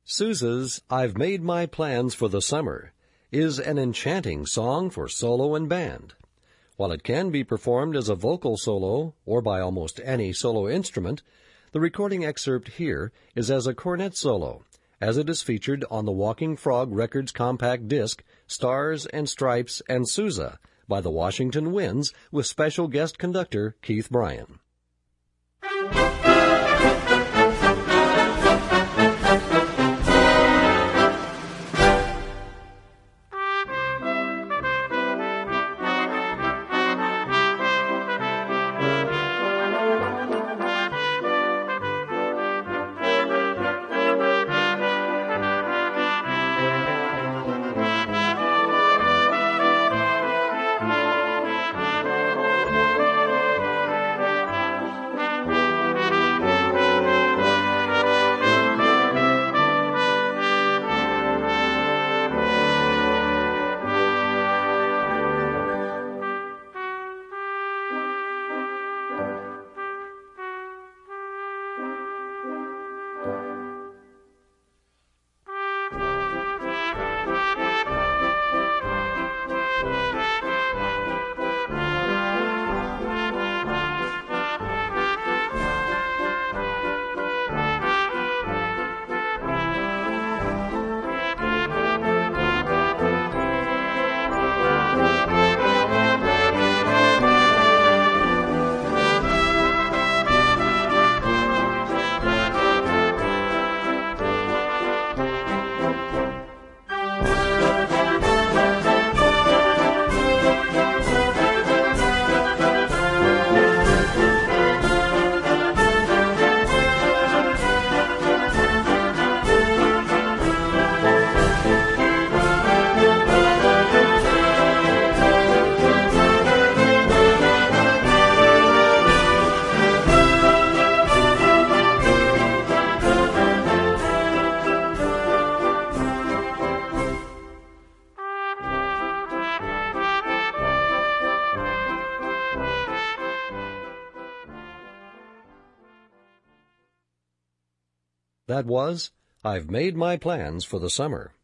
Sousa's "I've Made My Plans for the Summer" is an enchanting song for solo and band. While it can be performed as a vocal solo or by almost any solo instrument, the recording excerpt here is as a cornet solo, as it is featured on the Walking Frog Records compact disc Stars and Stripes and Sousa by the Washington Winds with special guest conductor Keith Bryan. That was "I've Made My Plans for the Summer."